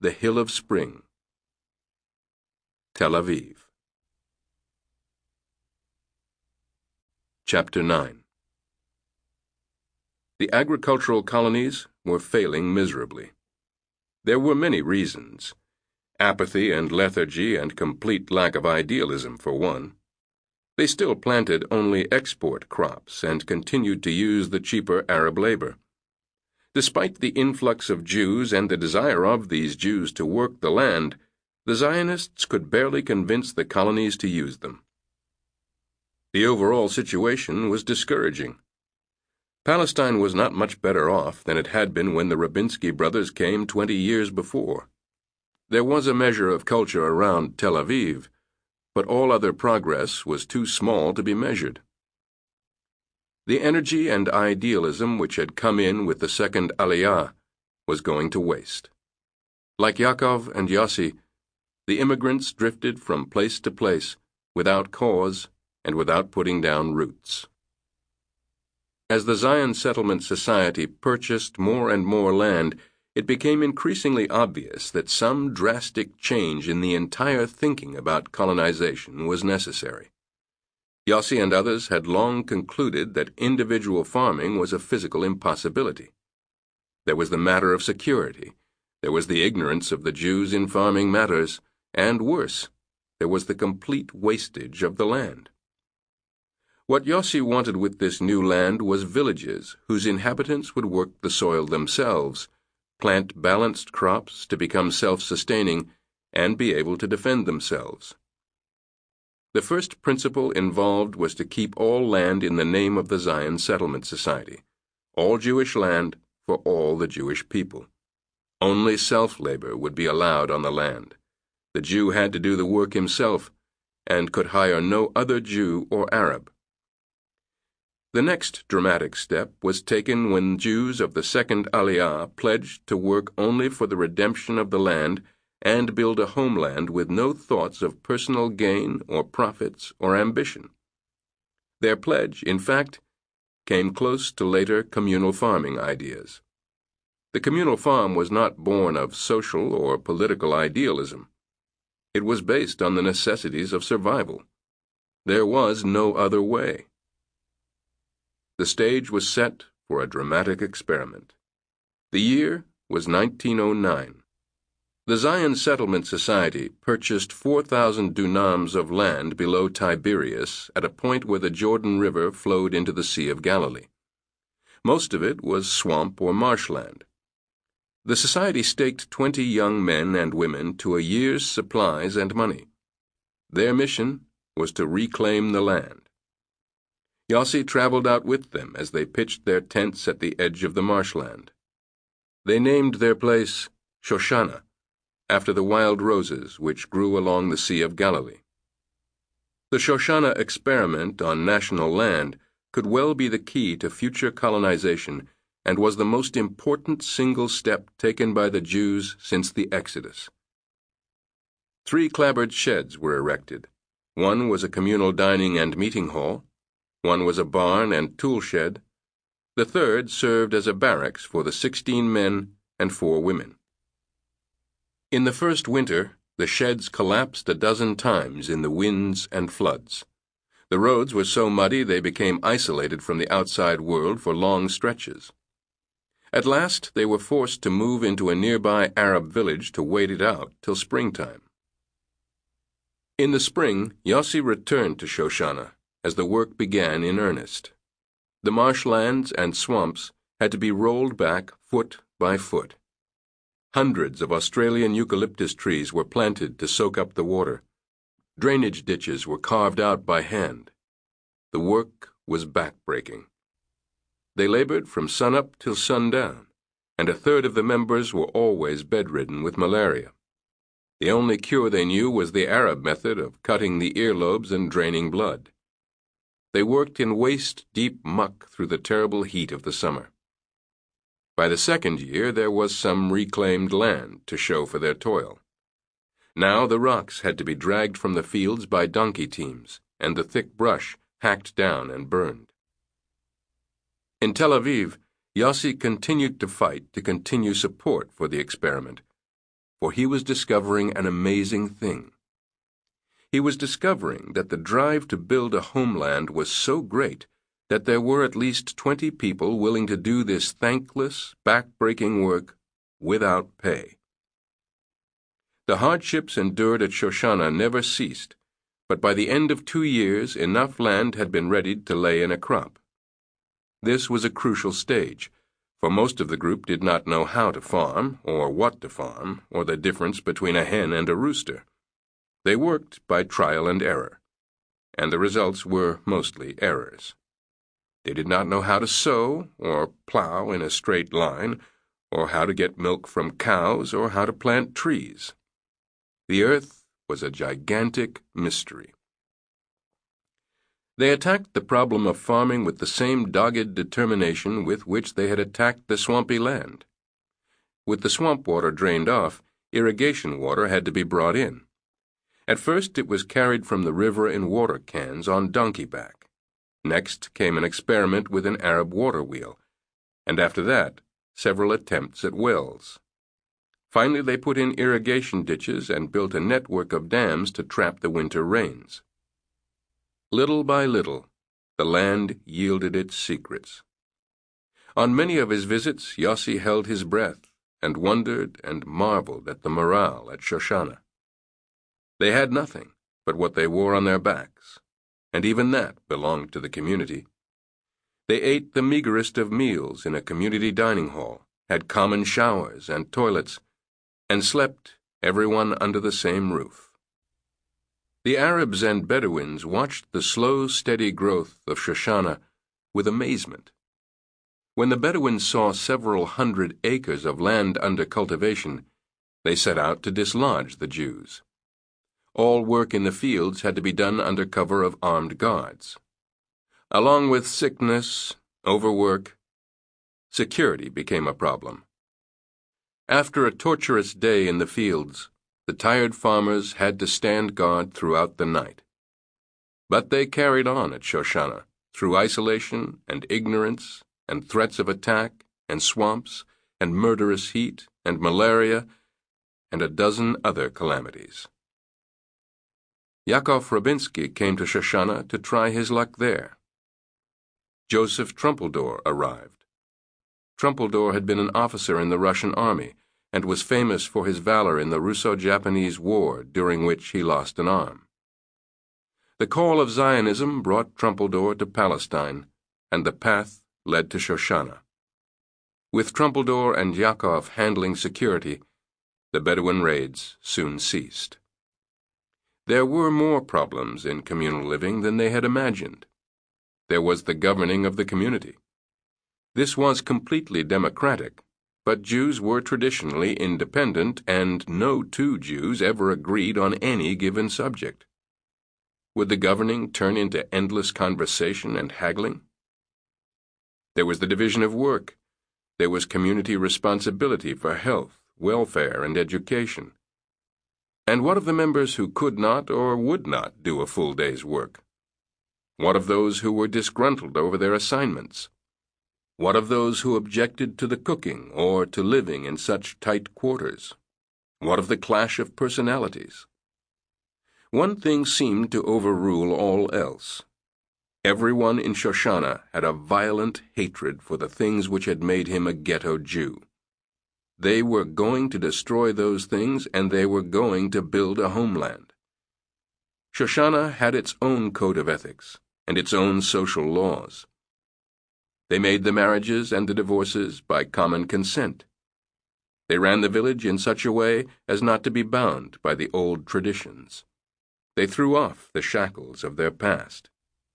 the Hill of Spring. Tel Aviv. Chapter 9. The agricultural colonies were failing miserably. There were many reasons. Apathy and lethargy and complete lack of idealism, for one. They still planted only export crops and continued to use the cheaper Arab labor. Despite the influx of Jews and the desire of these Jews to work the land, the Zionists could barely convince the colonies to use them. The overall situation was discouraging. Palestine was not much better off than it had been when the Rabinsky brothers came 20 years before. There was a measure of culture around Tel Aviv, but all other progress was too small to be measured. The energy and idealism which had come in with the second Aliyah was going to waste. Like Yaakov and Yossi, the immigrants drifted from place to place without cause and without putting down roots. As the Zion Settlement Society purchased more and more land, it became increasingly obvious that some drastic change in the entire thinking about colonization was necessary. Yossi and others had long concluded that individual farming was a physical impossibility. There was the matter of security. There was the ignorance of the Jews in farming matters, and worse, there was the complete wastage of the land. What Yossi wanted with this new land was villages whose inhabitants would work the soil themselves, plant balanced crops to become self-sustaining, and be able to defend themselves. The first principle involved was to keep all land in the name of the Zion Settlement Society, all Jewish land for all the Jewish people. Only self-labor would be allowed on the land. The Jew had to do the work himself and could hire no other Jew or Arab. The next dramatic step was taken when Jews of the second Aliyah pledged to work only for the redemption of the land and build a homeland with no thoughts of personal gain or profits or ambition. Their pledge, in fact, came close to later communal farming ideas. The communal farm was not born of social or political idealism. It was based on the necessities of survival. There was no other way. The stage was set for a dramatic experiment. The year was 1909. The Zion Settlement Society purchased 4,000 dunams of land below Tiberias at a point where the Jordan River flowed into the Sea of Galilee. Most of it was swamp or marshland. The society staked 20 young men and women to a year's supplies and money. Their mission was to reclaim the land. Yossi traveled out with them as they pitched their tents at the edge of the marshland. They named their place Shoshana, after the wild roses which grew along the Sea of Galilee. The Shoshana experiment on national land could well be the key to future colonization and was the most important single step taken by the Jews since the Exodus. 3 clapboard sheds were erected. One was a communal dining and meeting hall. One was a barn and tool shed. The third served as a barracks for the 16 men and 4 women. In the first winter, the sheds collapsed a dozen times in the winds and floods. The roads were so muddy they became isolated from the outside world for long stretches. At last, they were forced to move into a nearby Arab village to wait it out till springtime. In the spring, Yossi returned to Shoshana as the work began in earnest. The marshlands and swamps had to be rolled back foot by foot. Hundreds of Australian eucalyptus trees were planted to soak up the water. Drainage ditches were carved out by hand. The work was back-breaking. They labored from sunup till sundown, and a third of the members were always bedridden with malaria. The only cure they knew was the Arab method of cutting the earlobes and draining blood. They worked in waist-deep muck through the terrible heat of the summer. By the second year, there was some reclaimed land to show for their toil. Now the rocks had to be dragged from the fields by donkey teams, and the thick brush hacked down and burned. In Tel Aviv, Yossi continued to fight to continue support for the experiment. for he was discovering an amazing thing. He was discovering that the drive to build a homeland was so great that there were at least 20 people willing to do this thankless, back-breaking work without pay. The hardships endured at Shoshana never ceased, but by the end of 2 years enough land had been readied to lay in a crop. This was a crucial stage, for most of the group did not know how to farm, or what to farm, or the difference between a hen and a rooster. They worked by trial and error, and the results were mostly errors. They did not know how to sow, or plow in a straight line, or how to get milk from cows, or how to plant trees. The earth was a gigantic mystery. They attacked the problem of farming with the same dogged determination with which they had attacked the swampy land. With the swamp water drained off, irrigation water had to be brought in. At first it was carried from the river in water cans on donkey back. Next came an experiment with an Arab water wheel, and after that, several attempts at wells. Finally, they put in irrigation ditches and built a network of dams to trap the winter rains. Little by little, the land yielded its secrets. On many of his visits, Yossi held his breath and wondered and marveled at the morale at Shoshana. They had nothing but what they wore on their backs, and even that belonged to the community. They ate the meagerest of meals in a community dining hall, had common showers and toilets, and slept everyone under the same roof. The Arabs and Bedouins watched the slow, steady growth of Shoshana with amazement. When the Bedouins saw several hundred acres of land under cultivation, they set out to dislodge the Jews. All work in the fields had to be done under cover of armed guards. Along with sickness, overwork, security became a problem. After a torturous day in the fields, the tired farmers had to stand guard throughout the night. But they carried on at Shoshana, through isolation and ignorance and threats of attack and swamps and murderous heat and malaria and a dozen other calamities. Yakov Rabinsky came to Shoshana to try his luck there. Joseph Trumpeldor arrived. Trumpeldor had been an officer in the Russian army and was famous for his valor in the Russo-Japanese War, during which he lost an arm. The call of Zionism brought Trumpeldor to Palestine, and the path led to Shoshana. With Trumpeldor and Yakov handling security, the Bedouin raids soon ceased. There were more problems in communal living than they had imagined. There was the governing of the community. This was completely democratic, but Jews were traditionally independent, and no two Jews ever agreed on any given subject. Would the governing turn into endless conversation and haggling? There was the division of work. There was community responsibility for health, welfare, and education. And what of the members who could not or would not do a full day's work? What of those who were disgruntled over their assignments? What of those who objected to the cooking or to living in such tight quarters? What of the clash of personalities? One thing seemed to overrule all else. Everyone in Shoshana had a violent hatred for the things which had made him a ghetto Jew. They were going to destroy those things, and they were going to build a homeland. Shoshana had its own code of ethics and its own social laws. They made the marriages and the divorces by common consent. They ran the village in such a way as not to be bound by the old traditions. They threw off the shackles of their past.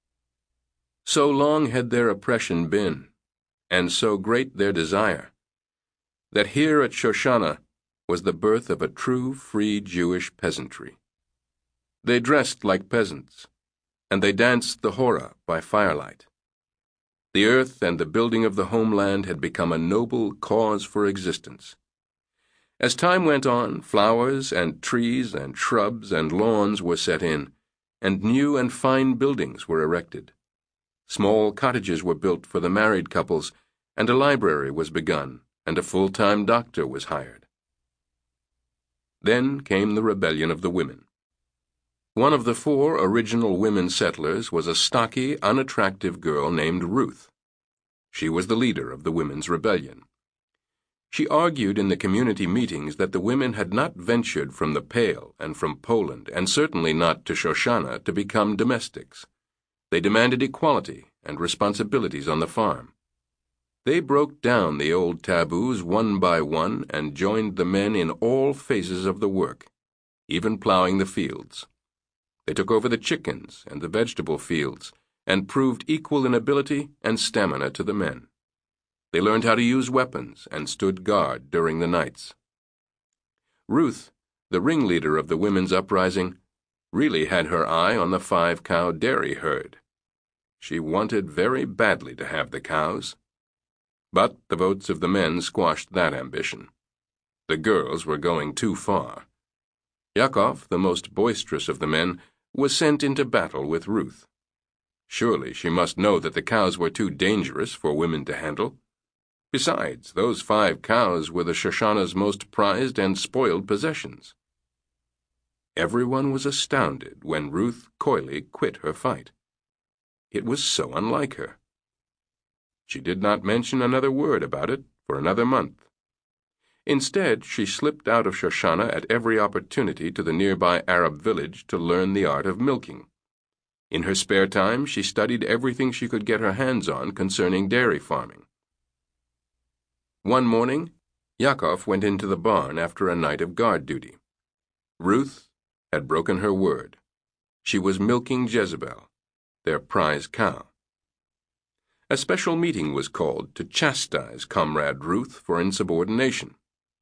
So long had their oppression been, and so great their desire, that here at Shoshana was the birth of a true free Jewish peasantry. They dressed like peasants, and they danced the hora by firelight. The earth and the building of the homeland had become a noble cause for existence. As time went on, flowers and trees and shrubs and lawns were set in, and new and fine buildings were erected. Small cottages were built for the married couples, and a library was begun, and a full-time doctor was hired. Then came the rebellion of the women. One of the 4 original women settlers was a stocky, unattractive girl named Ruth. She was the leader of the women's rebellion. She argued in the community meetings that the women had not ventured from the Pale and from Poland, and certainly not to Shoshana, to become domestics. They demanded equality and responsibilities on the farm. They broke down the old taboos one by one and joined the men in all phases of the work, even plowing the fields. They took over the chickens and the vegetable fields and proved equal in ability and stamina to the men. They learned how to use weapons and stood guard during the nights. Ruth, the ringleader of the women's uprising, really had her eye on the 5-cow dairy herd. She wanted very badly to have the cows. But the votes of the men squashed that ambition. The girls were going too far. Yakov, the most boisterous of the men, was sent into battle with Ruth. Surely she must know that the cows were too dangerous for women to handle. Besides, those 5 cows were the Shoshana's most prized and spoiled possessions. Everyone was astounded when Ruth coyly quit her fight. It was so unlike her. She did not mention another word about it for another month. Instead, she slipped out of Shoshana at every opportunity to the nearby Arab village to learn the art of milking. In her spare time, she studied everything she could get her hands on concerning dairy farming. One morning, Yakov went into the barn after a night of guard duty. Ruth had broken her word. She was milking Jezebel, their prize cow. A special meeting was called to chastise Comrade Ruth for insubordination.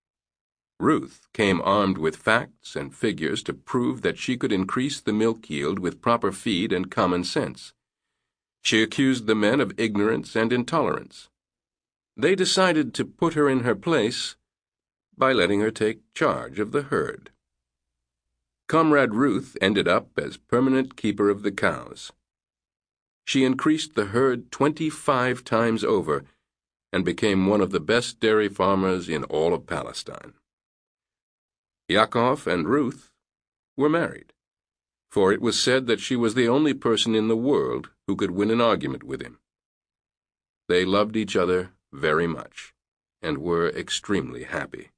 Ruth came armed with facts and figures to prove that she could increase the milk yield with proper feed and common sense. She accused the men of ignorance and intolerance. They decided to put her in her place by letting her take charge of the herd. Comrade Ruth ended up as permanent keeper of the cows. She increased the herd 25 times over and became one of the best dairy farmers in all of Palestine. Yakov and Ruth were married, for it was said that she was the only person in the world who could win an argument with him. They loved each other very much and were extremely happy.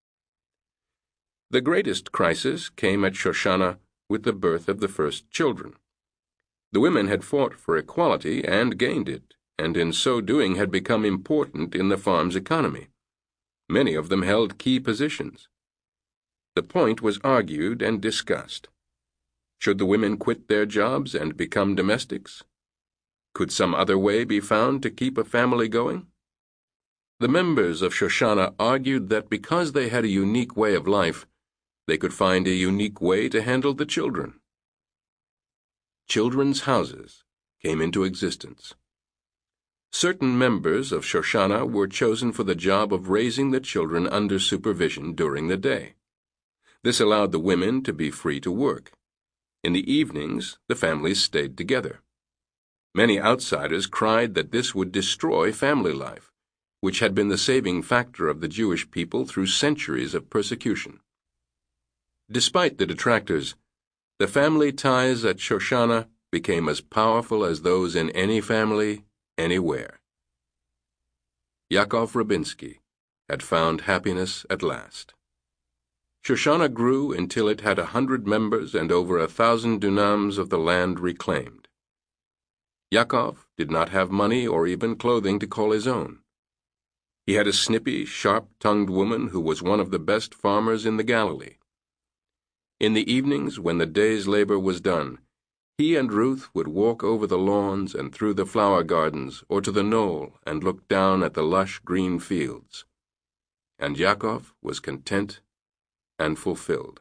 The greatest crisis came at Shoshana with the birth of the first children. The women had fought for equality and gained it, and in so doing had become important in the farm's economy. Many of them held key positions. The point was argued and discussed. Should the women quit their jobs and become domestics? Could some other way be found to keep a family going? The members of Shoshana argued that because they had a unique way of life, they could find a unique way to handle the children. Children's houses came into existence. Certain members of Shoshana were chosen for the job of raising the children under supervision during the day. This allowed the women to be free to work. In the evenings, the families stayed together. Many outsiders cried that this would destroy family life, which had been the saving factor of the Jewish people through centuries of persecution. Despite the detractors, the family ties at Shoshana became as powerful as those in any family, anywhere. Yakov Rabinsky had found happiness at last. Shoshana grew until it had 100 members and over 1,000 dunams of the land reclaimed. Yakov did not have money or even clothing to call his own. He had a snippy, sharp-tongued woman who was one of the best farmers in the Galilee. In the evenings, when the day's labor was done, he and Ruth would walk over the lawns and through the flower gardens or to the knoll and look down at the lush green fields. And Yakov was content and fulfilled.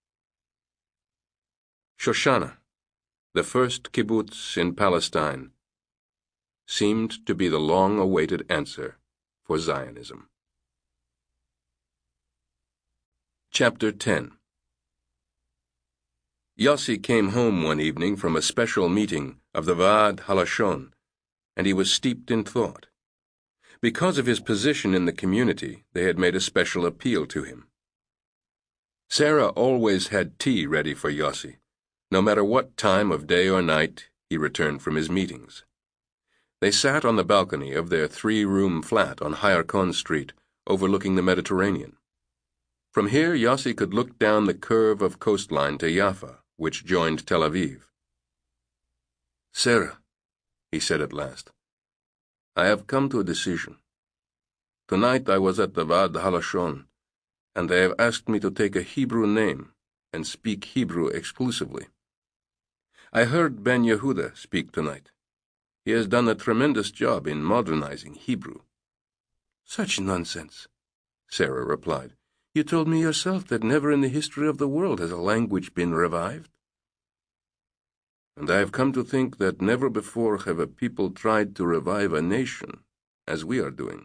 Shoshana, the first kibbutz in Palestine, seemed to be the long-awaited answer for Zionism. Chapter 10. Yossi came home one evening from a special meeting of the Vaad Halashon, and he was steeped in thought. Because of his position in the community, they had made a special appeal to him. Sarah always had tea ready for Yossi, no matter what time of day or night he returned from his meetings. They sat on the balcony of their 3-room flat on Hayarkon Street, overlooking the Mediterranean. From here, Yossi could look down the curve of coastline to Jaffa, which joined Tel Aviv. "Sarah," he said at last, "I have come to a decision. Tonight I was at the Vad Halashon, and they have asked me to take a Hebrew name and speak Hebrew exclusively. I heard Ben Yehuda speak tonight. He has done a tremendous job in modernizing Hebrew." "Such nonsense," Sarah replied. "You told me yourself that never in the history of the world has a language been revived." "And I have come to think that never before have a people tried to revive a nation, as we are doing.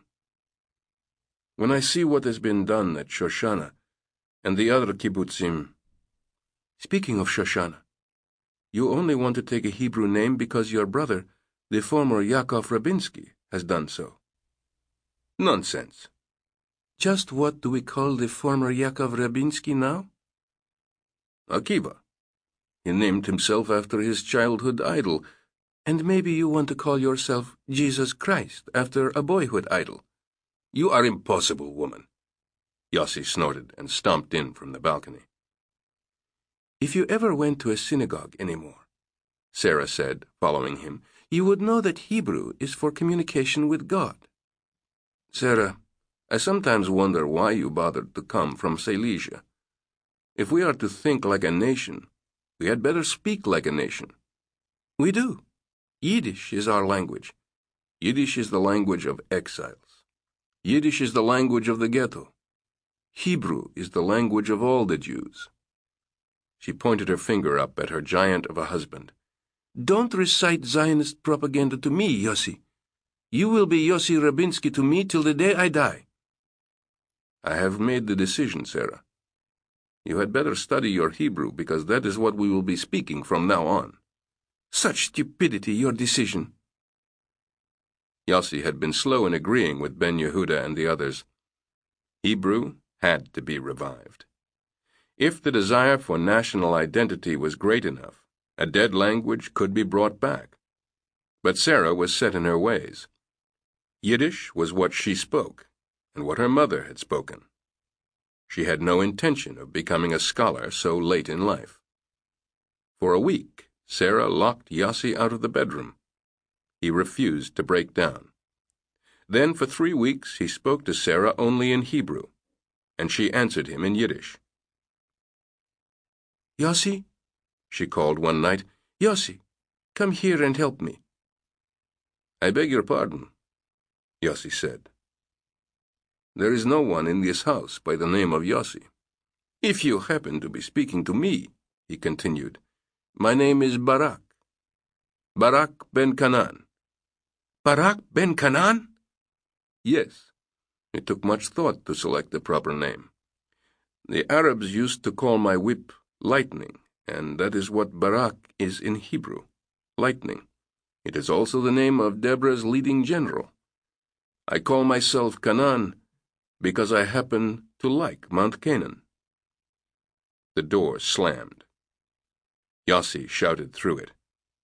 When I see what has been done at Shoshana and the other kibbutzim—" "Speaking of Shoshana, you only want to take a Hebrew name because your brother, the former Yaakov Rabinsky, has done so." "Nonsense." "Just what do we call the former Yaakov Rabinsky now?" "Akiva. He named himself after his childhood idol." "And maybe you want to call yourself Jesus Christ after a boyhood idol." "You are impossible, woman." Yossi snorted and stomped in from the balcony. "If you ever went to a synagogue anymore," Sarah said, following him, "you would know that Hebrew is for communication with God." "Sarah, I sometimes wonder why you bothered to come from Silesia. If we are to think like a nation, we had better speak like a nation." "We do. Yiddish is our language. Yiddish is the language of exiles. Yiddish is the language of the ghetto. Hebrew is the language of all the Jews." She pointed her finger up at her giant of a husband. "Don't recite Zionist propaganda to me, Yossi. You will be Yossi Rabinsky to me till the day I die." "I have made the decision, Sarah. You had better study your Hebrew, because that is what we will be speaking from now on." "Such stupidity, your decision." Yossi had been slow in agreeing with Ben Yehuda and the others. Hebrew had to be revived. If the desire for national identity was great enough, a dead language could be brought back. But Sarah was set in her ways. Yiddish was what she spoke, and what her mother had spoken. She had no intention of becoming a scholar so late in life. For a week, Sarah locked Yossi out of the bedroom. He refused to break down. Then for 3 weeks he spoke to Sarah only in Hebrew, and she answered him in Yiddish. "Yossi," she called one night, "Yossi, come here and help me." "I beg your pardon," Yossi said. "There is no one in this house by the name of Yossi." "If you happen to be speaking to me," he continued, "my name is Barak. Barak ben Canaan." "Barak ben Canaan?" "Yes. It took much thought to select the proper name. The Arabs used to call my whip lightning, and that is what Barak is in Hebrew, lightning. It is also the name of Deborah's leading general. I call myself Canaan because I happen to like Mount Canaan." The door slammed. Yossi shouted through it.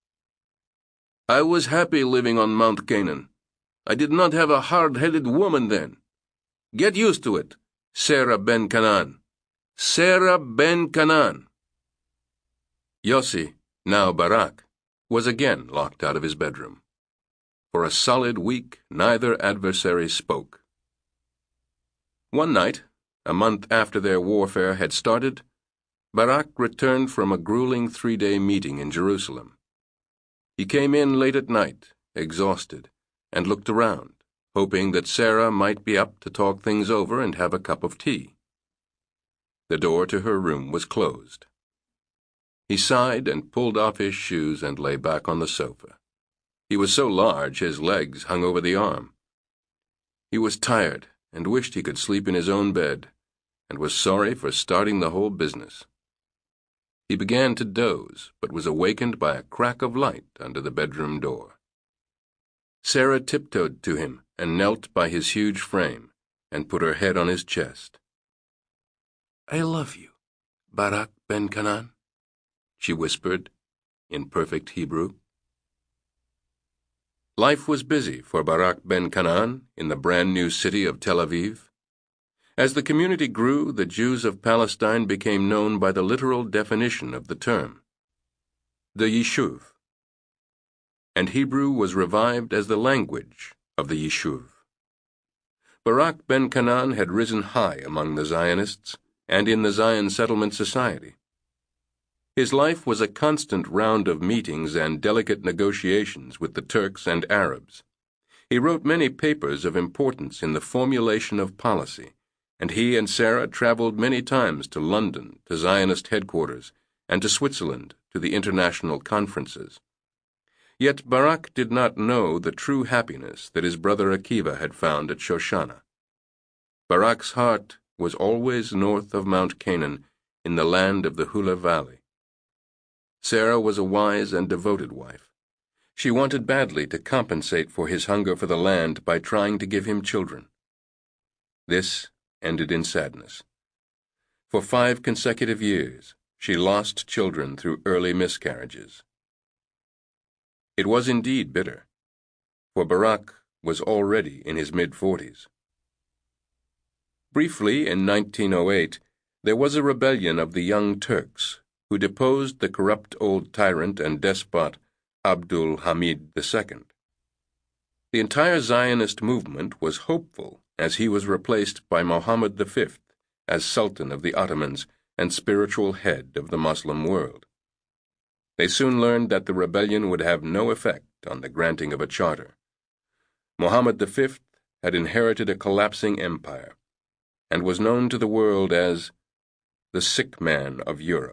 "I was happy living on Mount Canaan. I did not have a hard-headed woman then. Get used to it, Sarah ben Canaan. Sarah ben Canaan." Yossi, now Barak, was again locked out of his bedroom. For a solid week, neither adversary spoke. One night, a month after their warfare had started, Barak returned from a grueling 3-day meeting in Jerusalem. He came in late at night, exhausted, and looked around, hoping that Sarah might be up to talk things over and have a cup of tea. The door to her room was closed. He sighed and pulled off his shoes and lay back on the sofa. He was so large his legs hung over the arm. He was tired and wished he could sleep in his own bed, and was sorry for starting the whole business. He began to doze, but was awakened by a crack of light under the bedroom door. Sarah tiptoed to him and knelt by his huge frame and put her head on his chest. "I love you," Barak ben Canaan?" she whispered in perfect Hebrew. Life was busy for Barak ben Canaan in the brand-new city of Tel Aviv. As the community grew, the Jews of Palestine became known by the literal definition of the term, the Yishuv, and Hebrew was revived as the language of the Yishuv. Barak ben Canaan had risen high among the Zionists and in the Zion Settlement Society. His life was a constant round of meetings and delicate negotiations with the Turks and Arabs. He wrote many papers of importance in the formulation of policy, and he and Sarah traveled many times to London, to Zionist headquarters, and to Switzerland, to the international conferences. Yet Barak did not know the true happiness that his brother Akiva had found at Shoshana. Barak's heart was always north of Mount Canaan, in the land of the Hula Valley. Sarah was a wise and devoted wife. She wanted badly to compensate for his hunger for the land by trying to give him children. This ended in sadness. For 5 consecutive years, she lost children through early miscarriages. It was indeed bitter, for Barak was already in his mid-40s. Briefly, in 1908, there was a rebellion of the Young Turks, who deposed the corrupt old tyrant and despot Abdul Hamid II. The entire Zionist movement was hopeful as he was replaced by Muhammad V as Sultan of the Ottomans and spiritual head of the Muslim world. They soon learned that the rebellion would have no effect on the granting of a charter. Muhammad V had inherited a collapsing empire and was known to the world as the sick man of Europe.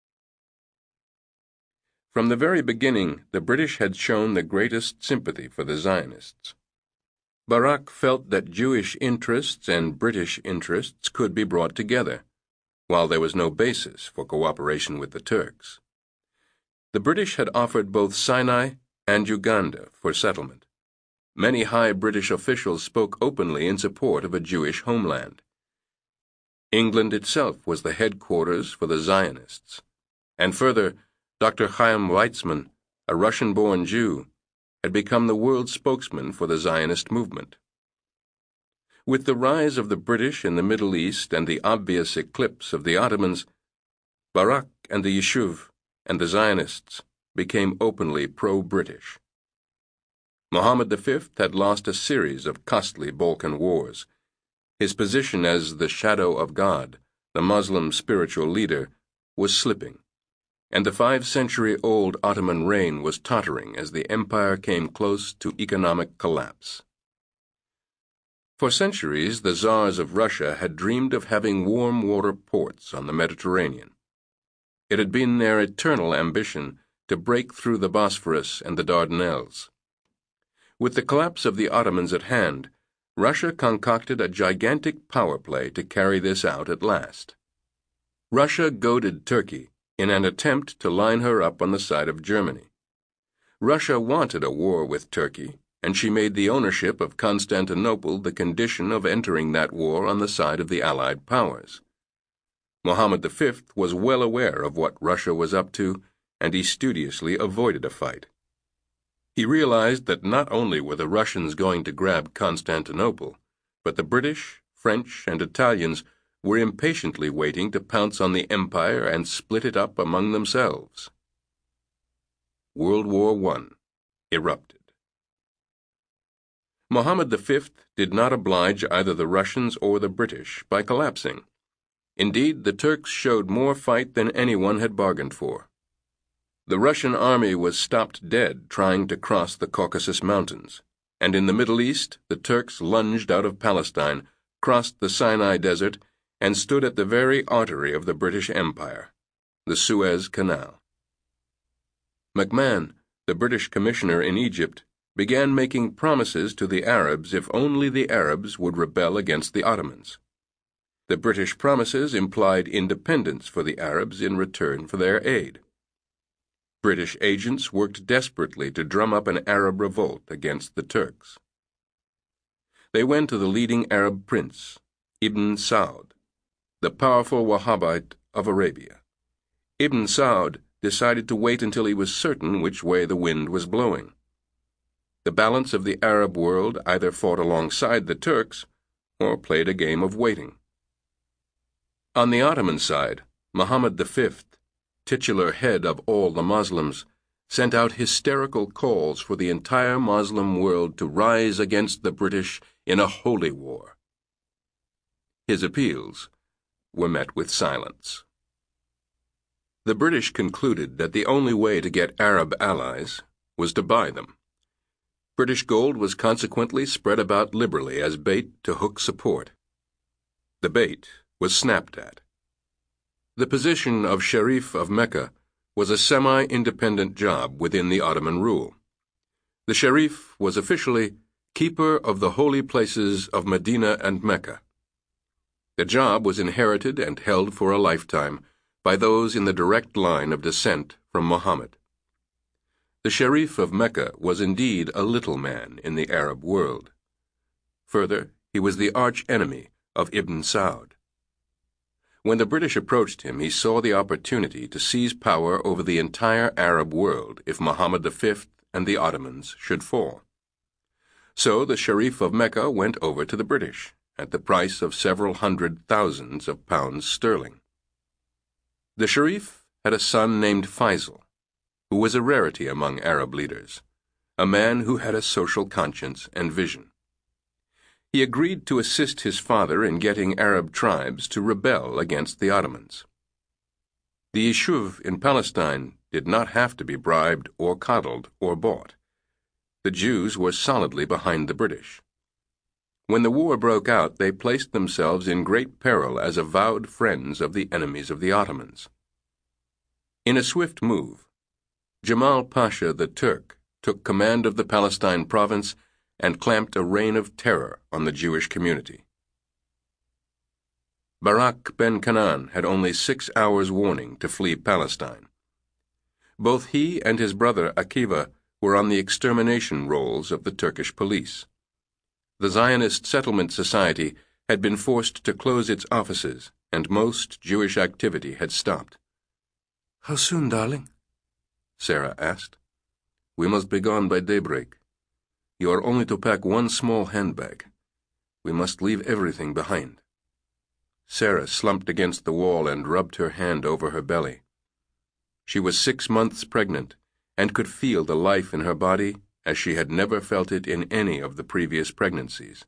From the very beginning, the British had shown the greatest sympathy for the Zionists. Barak felt that Jewish interests and British interests could be brought together, while there was no basis for cooperation with the Turks. The British had offered both Sinai and Uganda for settlement. Many high British officials spoke openly in support of a Jewish homeland. England itself was the headquarters for the Zionists, and further, Dr. Chaim Weizmann, a Russian-born Jew, had become the world spokesman for the Zionist movement. With the rise of the British in the Middle East and the obvious eclipse of the Ottomans, Barak and the Yishuv and the Zionists became openly pro-British. Muhammad V had lost a series of costly Balkan wars. His position as the shadow of God, the Muslim spiritual leader, was slipping, and the 5-century-old Ottoman reign was tottering as the empire came close to economic collapse. For centuries, the Tsars of Russia had dreamed of having warm water ports on the Mediterranean. It had been their eternal ambition to break through the Bosphorus and the Dardanelles. With the collapse of the Ottomans at hand, Russia concocted a gigantic power play to carry this out at last. Russia goaded Turkey in an attempt to line her up on the side of Germany. Russia wanted a war with Turkey, and she made the ownership of Constantinople the condition of entering that war on the side of the Allied powers. Muhammad V was well aware of what Russia was up to, and he studiously avoided a fight. He realized that not only were the Russians going to grab Constantinople, but the British, French, and Italians were impatiently waiting to pounce on the empire and split it up among themselves. World War I erupted. Muhammad V did not oblige either the Russians or the British by collapsing. Indeed, the Turks showed more fight than anyone had bargained for. The Russian army was stopped dead trying to cross the Caucasus Mountains, and in the Middle East, the Turks lunged out of Palestine, crossed the Sinai Desert, and stood at the very artery of the British Empire, the Suez Canal. McMahon, the British commissioner in Egypt, began making promises to the Arabs if only the Arabs would rebel against the Ottomans. The British promises implied independence for the Arabs in return for their aid. British agents worked desperately to drum up an Arab revolt against the Turks. They went to the leading Arab prince, Ibn Saud, the powerful Wahhabite of Arabia. Ibn Saud decided to wait until he was certain which way the wind was blowing. The balance of the Arab world either fought alongside the Turks or played a game of waiting. On the Ottoman side, Muhammad V, titular head of all the Muslims, sent out hysterical calls for the entire Muslim world to rise against the British in a holy war. His appeals were met with silence. The British concluded that the only way to get Arab allies was to buy them. British gold was consequently spread about liberally as bait to hook support. The bait was snapped at. The position of Sharif of Mecca was a semi-independent job within the Ottoman rule. The Sharif was officially keeper of the holy places of Medina and Mecca. The job was inherited and held for a lifetime by those in the direct line of descent from Muhammad. The Sharif of Mecca was indeed a little man in the Arab world. Further, he was the arch-enemy of Ibn Saud. When the British approached him, he saw the opportunity to seize power over the entire Arab world if Muhammad V and the Ottomans should fall. So the Sharif of Mecca went over to the British at the price of several hundred thousands of pounds sterling. The Sharif had a son named Faisal, who was a rarity among Arab leaders, a man who had a social conscience and vision. He agreed to assist his father in getting Arab tribes to rebel against the Ottomans. The Yishuv in Palestine did not have to be bribed or coddled or bought. The Jews were solidly behind the British. When the war broke out, they placed themselves in great peril as avowed friends of the enemies of the Ottomans. In a swift move, Jamal Pasha the Turk took command of the Palestine province and clamped a reign of terror on the Jewish community. Barak ben Canaan had only 6 hours' warning to flee Palestine. Both he and his brother Akiva were on the extermination rolls of the Turkish police. The Zionist Settlement Society had been forced to close its offices, and most Jewish activity had stopped. "How soon, darling?" Sarah asked. "We must be gone by daybreak. You are only to pack one small handbag. We must leave everything behind." Sarah slumped against the wall and rubbed her hand over her belly. She was 6 months pregnant and could feel the life in her body as she had never felt it in any of the previous pregnancies.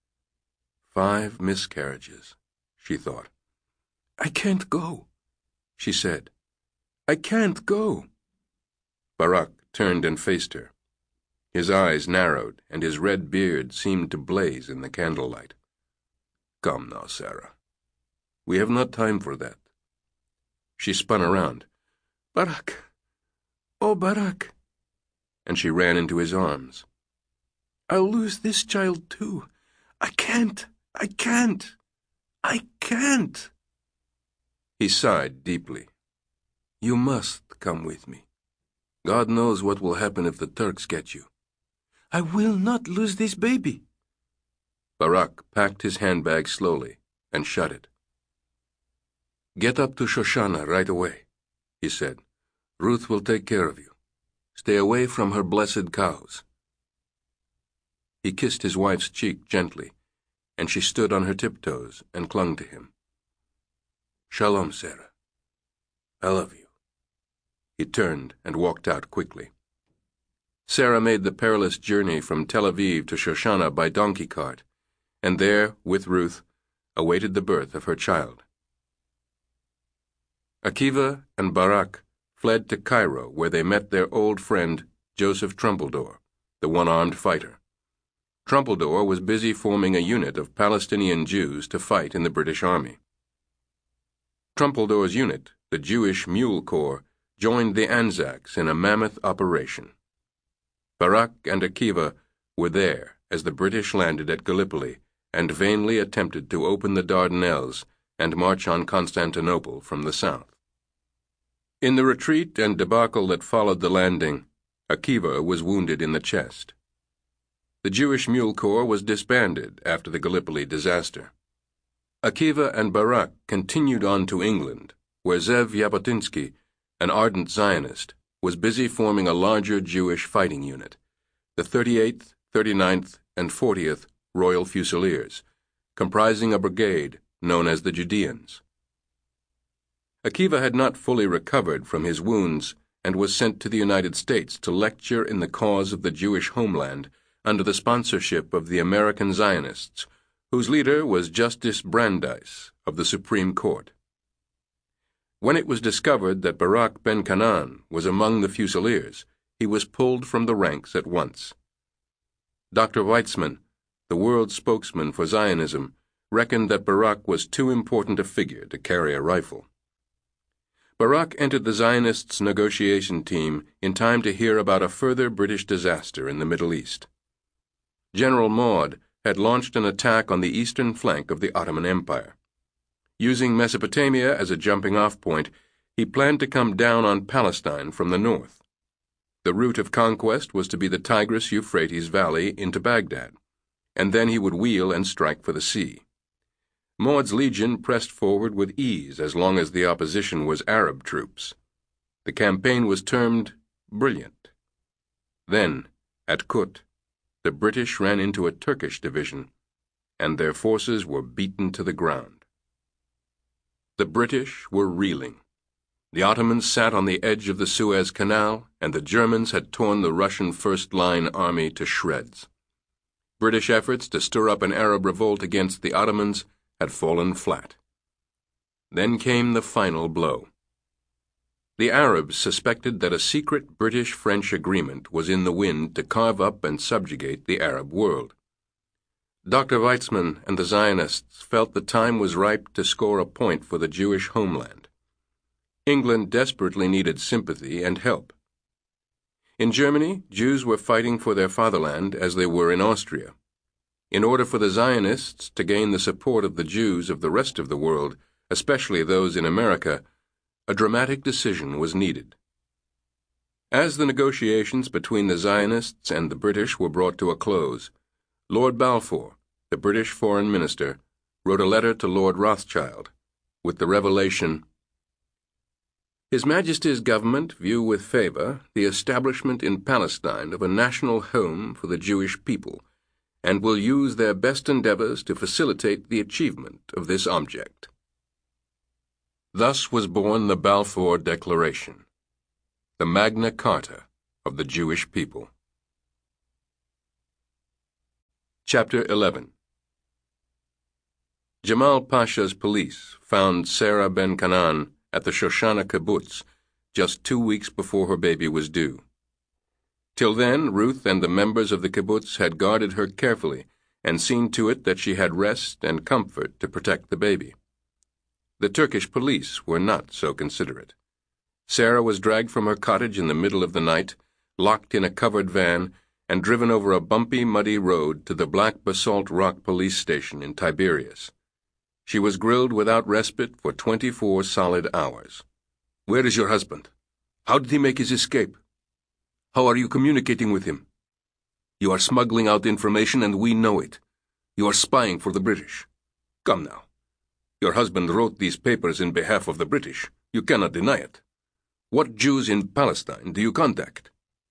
5 miscarriages, she thought. "I can't go," she said. "I can't go." Barak turned and faced her. His eyes narrowed, and his red beard seemed to blaze in the candlelight. "Come now, Sarah. We have not time for that." She spun around. "Barak! Oh, Barak!" And she ran into his arms. "I'll lose this child too. I can't! I can't! I can't!" He sighed deeply. "You must come with me. God knows what will happen if the Turks get you." "I will not lose this baby." Barak packed his handbag slowly and shut it. "Get up to Shoshana right away," he said. "Ruth will take care of you. Stay away from her blessed cows." He kissed his wife's cheek gently, and she stood on her tiptoes and clung to him. "Shalom, Sarah. I love you." He turned and walked out quickly. Sarah made the perilous journey from Tel Aviv to Shoshana by donkey cart, and there, with Ruth, awaited the birth of her child. Akiva and Barak fled to Cairo, where they met their old friend Joseph Trumpeldor, the one-armed fighter. Trumpeldor was busy forming a unit of Palestinian Jews to fight in the British Army. Trumpeldor's unit, the Jewish Mule Corps, joined the Anzacs in a mammoth operation. Barak and Akiva were there as the British landed at Gallipoli and vainly attempted to open the Dardanelles and march on Constantinople from the south. In the retreat and debacle that followed the landing, Akiva was wounded in the chest. The Jewish Mule Corps was disbanded after the Gallipoli disaster. Akiva and Barak continued on to England, where Zev Jabotinsky, an ardent Zionist, was busy forming a larger Jewish fighting unit, the 38th, 39th, and 40th Royal Fusiliers, comprising a brigade known as the Judeans. Akiva had not fully recovered from his wounds and was sent to the United States to lecture in the cause of the Jewish homeland under the sponsorship of the American Zionists, whose leader was Justice Brandeis of the Supreme Court. When it was discovered that Barak Ben Canaan was among the Fusiliers, he was pulled from the ranks at once. Dr. Weizmann, the world spokesman for Zionism, reckoned that Barak was too important a figure to carry a rifle. Barak entered the Zionists' negotiation team in time to hear about a further British disaster in the Middle East. General Maud had launched an attack on the eastern flank of the Ottoman Empire. Using Mesopotamia as a jumping-off point, he planned to come down on Palestine from the north. The route of conquest was to be the Tigris-Euphrates Valley into Baghdad, and then he would wheel and strike for the sea. Maud's legion pressed forward with ease as long as the opposition was Arab troops. The campaign was termed brilliant. Then, at Kut, the British ran into a Turkish division, and their forces were beaten to the ground. The British were reeling. The Ottomans sat on the edge of the Suez Canal, and the Germans had torn the Russian first-line army to shreds. British efforts to stir up an Arab revolt against the Ottomans had fallen flat. Then came the final blow. The Arabs suspected that a secret British-French agreement was in the wind to carve up and subjugate the Arab world. Dr. Weizmann and the Zionists felt the time was ripe to score a point for the Jewish homeland. England desperately needed sympathy and help. In Germany, Jews were fighting for their fatherland as they were in Austria. In order for the Zionists to gain the support of the Jews of the rest of the world, especially those in America, a dramatic decision was needed. As the negotiations between the Zionists and the British were brought to a close, Lord Balfour, the British Foreign Minister, wrote a letter to Lord Rothschild with the revelation, "His Majesty's government view with favour the establishment in Palestine of a national home for the Jewish people, and will use their best endeavours to facilitate the achievement of this object." Thus was born the Balfour Declaration, the Magna Carta of the Jewish people. Chapter 11. Jamal Pasha's police found Sarah Ben Canaan at the Shoshana kibbutz just 2 weeks before her baby was due. Till then, Ruth and the members of the kibbutz had guarded her carefully and seen to it that she had rest and comfort to protect the baby. The Turkish police were not so considerate. Sarah was dragged from her cottage in the middle of the night, locked in a covered van, and driven over a bumpy, muddy road to the Black Basalt Rock police station in Tiberias. She was grilled without respite for 24 solid hours. "Where is your husband? How did he make his escape? How are you communicating with him? You are smuggling out information and we know it. You are spying for the British. Come now. Your husband wrote these papers in behalf of the British. You cannot deny it. What Jews in Palestine do you contact?"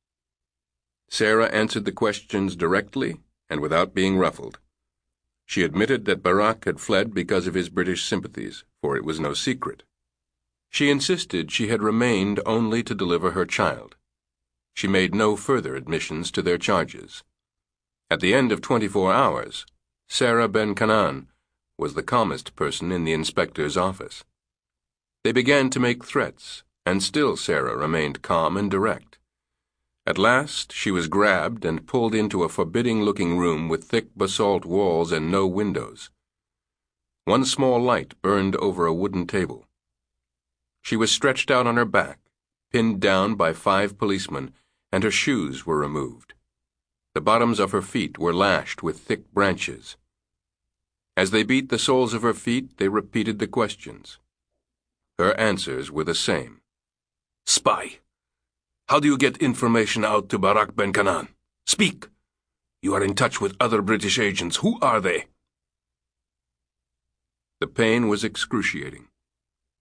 Sarah answered the questions directly and without being ruffled. She admitted that Barak had fled because of his British sympathies, for it was no secret. She insisted she had remained only to deliver her child. She made no further admissions to their charges. At the end of 24 hours, Sarah Ben Canaan was the calmest person in the inspector's office. They began to make threats, and still Sarah remained calm and direct. At last she was grabbed and pulled into a forbidding-looking room with thick basalt walls and no windows. One small light burned over a wooden table. She was stretched out on her back, pinned down by 5 policemen, and her shoes were removed. The bottoms of her feet were lashed with thick branches. As they beat the soles of her feet, they repeated the questions. Her answers were the same. "Spy! How do you get information out to Barak Ben Canaan? Speak! You are in touch with other British agents. Who are they?" The pain was excruciating.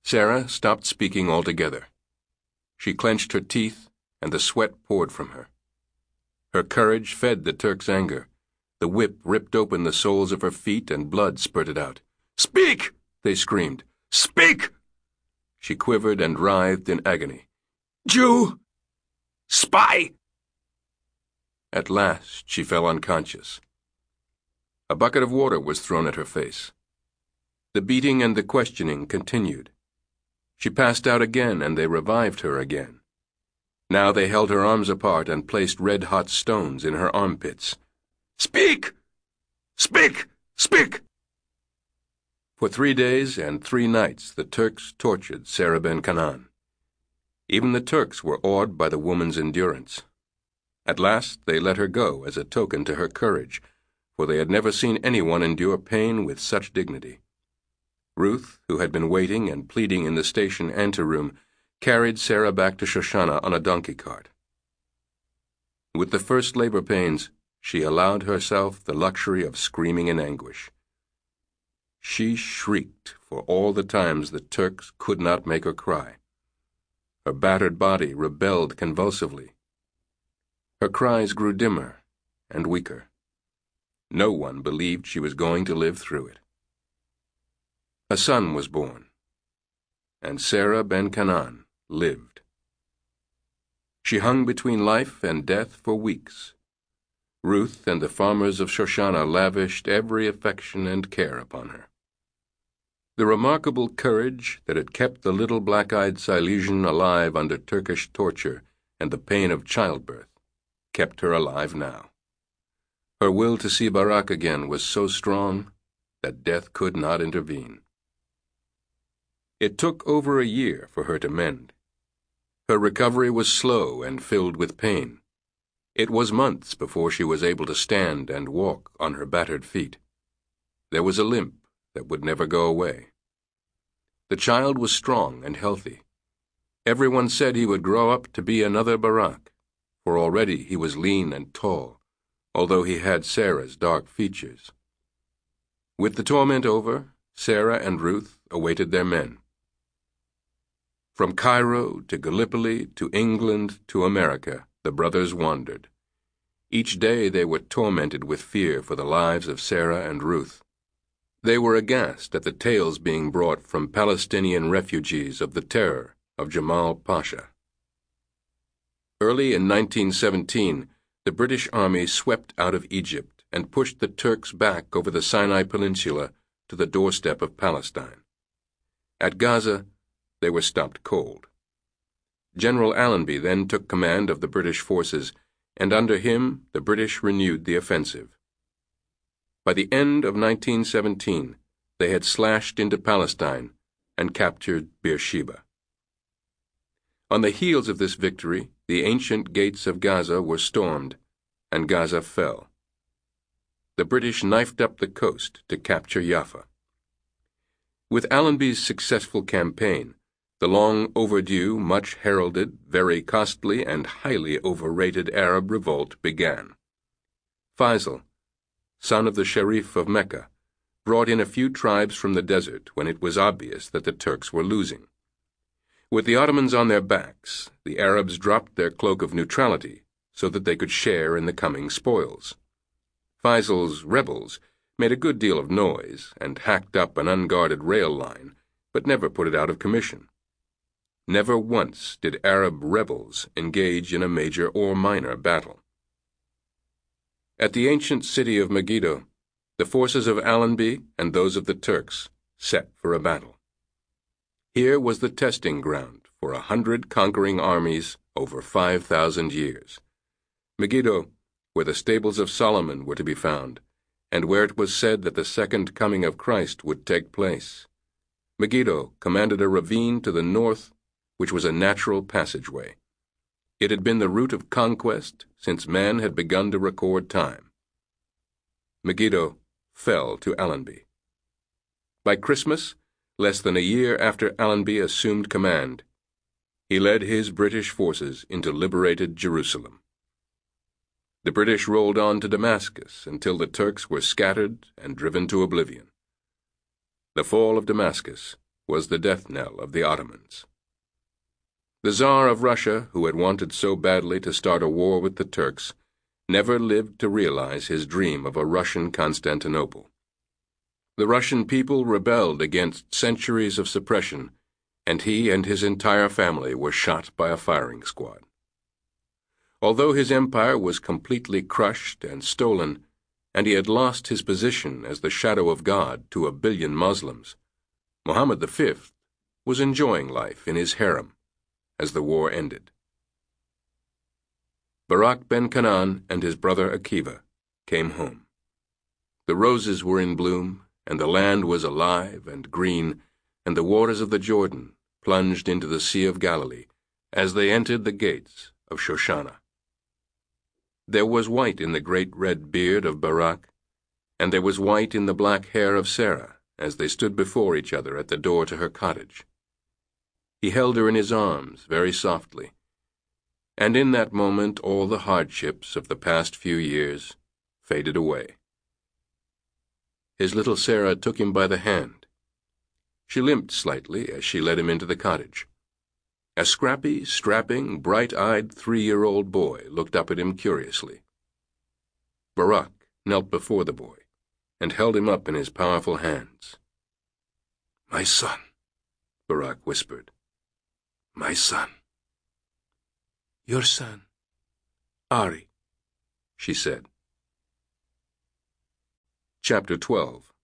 Sarah stopped speaking altogether. She clenched her teeth, and the sweat poured from her. Her courage fed the Turks' anger. The whip ripped open the soles of her feet, and blood spurted out. "Speak!" they screamed. "Speak!" She quivered and writhed in agony. "Jew! Spy!" At last she fell unconscious. A bucket of water was thrown at her face. The beating and the questioning continued. She passed out again, and they revived her again. Now they held her arms apart and placed red-hot stones in her armpits. "Speak! Speak! Speak!" For 3 days and 3 nights the Turks tortured Sarah Ben-Canaan. Even the Turks were awed by the woman's endurance. At last they let her go as a token to her courage, for they had never seen anyone endure pain with such dignity. Ruth, who had been waiting and pleading in the station anteroom, carried Sarah back to Shoshana on a donkey cart. With the first labor pains, she allowed herself the luxury of screaming in anguish. She shrieked for all the times the Turks could not make her cry. Her battered body rebelled convulsively. Her cries grew dimmer and weaker. No one believed she was going to live through it. A son was born, and Sarah Ben-Canaan lived. She hung between life and death for weeks. Ruth and the farmers of Shoshana lavished every affection and care upon her. The remarkable courage that had kept the little black-eyed Silesian alive under Turkish torture and the pain of childbirth kept her alive now. Her will to see Barak again was so strong that death could not intervene. It took over a year for her to mend. Her recovery was slow and filled with pain. It was months before she was able to stand and walk on her battered feet. There was a limp that would never go away. The child was strong and healthy. Everyone said he would grow up to be another Barak, for already he was lean and tall, although he had Sarah's dark features. With the torment over, Sarah and Ruth awaited their men. From Cairo to Gallipoli to England to America, the brothers wandered. Each day they were tormented with fear for the lives of Sarah and Ruth. They were aghast at the tales being brought from Palestinian refugees of the terror of Jamal Pasha. Early in 1917, the British Army swept out of Egypt and pushed the Turks back over the Sinai Peninsula to the doorstep of Palestine. At Gaza, they were stopped cold. General Allenby then took command of the British forces, and under him the British renewed the offensive. By the end of 1917, they had slashed into Palestine and captured Beersheba. On the heels of this victory, the ancient gates of Gaza were stormed, and Gaza fell. The British knifed up the coast to capture Jaffa. With Allenby's successful campaign, the long-overdue, much-heralded, very costly, and highly overrated Arab revolt began. Faisal, son of the Sharif of Mecca, brought in a few tribes from the desert when it was obvious that the Turks were losing. With the Ottomans on their backs, the Arabs dropped their cloak of neutrality so that they could share in the coming spoils. Faisal's rebels made a good deal of noise and hacked up an unguarded rail line, but never put it out of commission. Never once did Arab rebels engage in a major or minor battle. At the ancient city of Megiddo, the forces of Allenby and those of the Turks set for a battle. Here was the testing ground for 100 conquering armies over 5,000 years. Megiddo, where the stables of Solomon were to be found, and where it was said that the second coming of Christ would take place. Megiddo commanded a ravine to the north, which was a natural passageway. It had been the route of conquest since man had begun to record time. Megiddo fell to Allenby. By Christmas, less than a year after Allenby assumed command, he led his British forces into liberated Jerusalem. The British rolled on to Damascus until the Turks were scattered and driven to oblivion. The fall of Damascus was the death knell of the Ottomans. The Tsar of Russia, who had wanted so badly to start a war with the Turks, never lived to realize his dream of a Russian Constantinople. The Russian people rebelled against centuries of suppression, and he and his entire family were shot by a firing squad. Although his empire was completely crushed and stolen, and he had lost his position as the shadow of God to 1 billion Muslims, Muhammad V was enjoying life in his harem as the war ended. Barak ben Canaan and his brother Akiva came home. The roses were in bloom, and the land was alive and green, and the waters of the Jordan plunged into the Sea of Galilee as they entered the gates of Shoshana. There was white in the great red beard of Barak, and there was white in the black hair of Sarah as they stood before each other at the door to her cottage. He held her in his arms very softly, and in that moment all the hardships of the past few years faded away. His little Sarah took him by the hand. She limped slightly as she led him into the cottage. A scrappy, strapping, bright-eyed 3-year-old boy looked up at him curiously. Barak knelt before the boy and held him up in his powerful hands. "My son," Barak whispered. "My son." "Your son, Ari," she said. Chapter 12.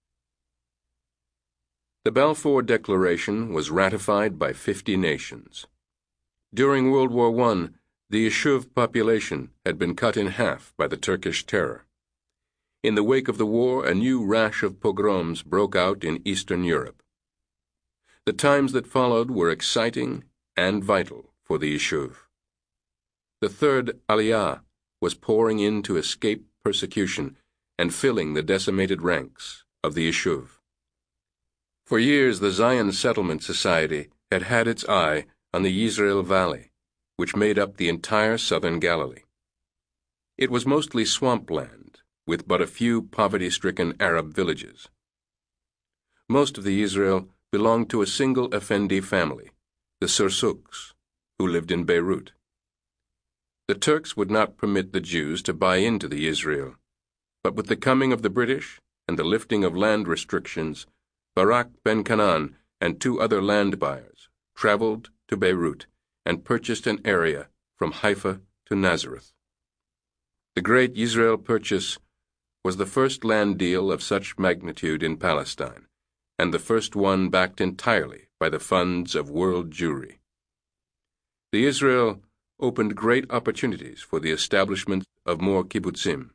The Balfour Declaration was ratified by 50 nations. During World War I, the Yishuv population had been cut in half by the Turkish terror. In the wake of the war, a new rash of pogroms broke out in Eastern Europe. The times that followed were exciting and vital for the Yishuv. The third Aliyah was pouring in to escape persecution and filling the decimated ranks of the Yishuv. For years, the Zion Settlement Society had had its eye on the Yisrael Valley, which made up the entire southern Galilee. It was mostly swampland, with but a few poverty-stricken Arab villages. Most of the Yisrael belonged to a single Effendi family, the Sursuks, who lived in Beirut. The Turks would not permit the Jews to buy into the Yisrael, but with the coming of the British and the lifting of land restrictions, Barak ben Canaan and 2 other land buyers traveled to Beirut and purchased an area from Haifa to Nazareth. The Great Yisrael Purchase was the first land deal of such magnitude in Palestine, and the first one backed entirely by the funds of world Jewry. The Yisrael opened great opportunities for the establishment of more kibbutzim.